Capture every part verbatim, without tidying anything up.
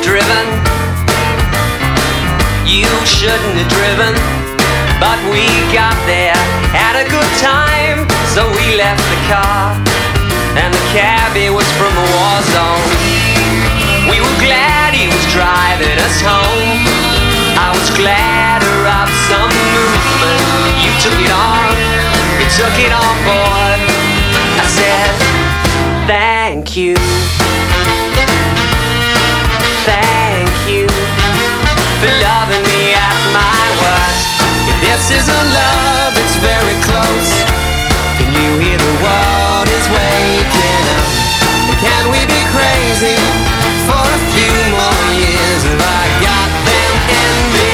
have driven, you shouldn't have driven, but we got there, had a good time, so we left the car, and the cabbie was from a war zone. We were glad he was driving us home. I was glad to rob some movement. You took it on, you took it on board. I said, thank you, thank you for loving me at my worst. If this isn't love, it's very close. Can you hear the world is waking up? And can we be crazy for a few more years? Have I got them in me?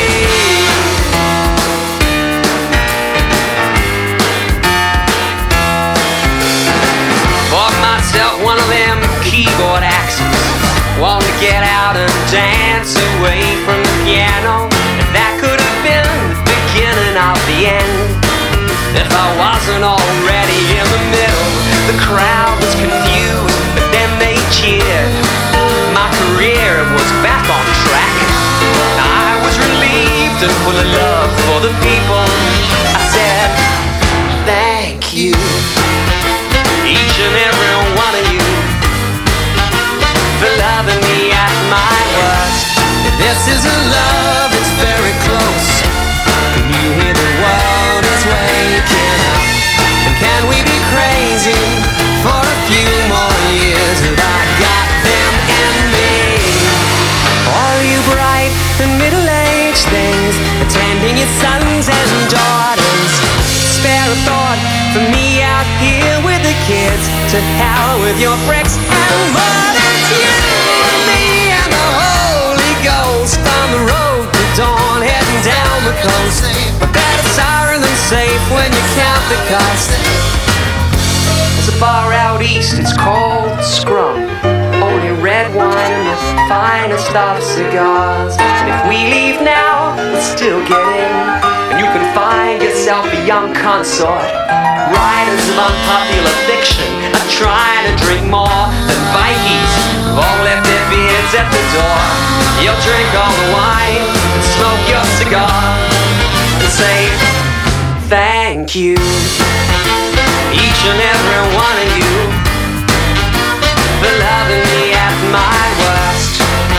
Bought myself one of them keyboard axes. Want to get out and dance away from the piano. If that could have been the beginning of the end. If I wasn't already in the middle. The crowd was confused, but then they cheered. My career was back on track. I was relieved and full of love for the people. I said, thank you, each and every one of you, for loving me at my worst. If this isn't love, it's very close. Can you hear the world is waking up? And can we be crazy for a few more years? Have I got them in me? All you bright and middle-aged things, attending your sons and daughters, spare a thought for me out here with the kids. To hell with your bricks and mortars. You and me and the Holy Ghost on the road to dawn, heading down the coast. But better siren than safe when you count the cost. There's a bar out east, it's called Scrum. Only red wine and the finest of cigars. And if we leave now, we'll still get in. And you can find yourself a young consort. Writers of unpopular fiction are trying to drink more than Vikings who've all left their beards at the door. You'll drink all the wine and smoke your cigar and say thank you, each and every one of you, for loving me at my worst.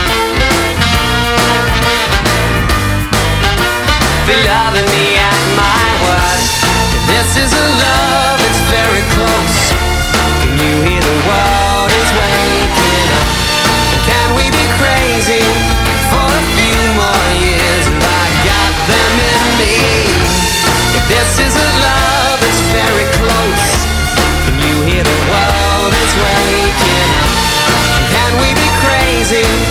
For loving me at my worst. If this isn't love, it's very close. Can you hear the world is waking up? And can we be crazy for a few more years? And I got them in me. If this isn't love, it's very close. Can you hear the world is waking up? And can we be crazy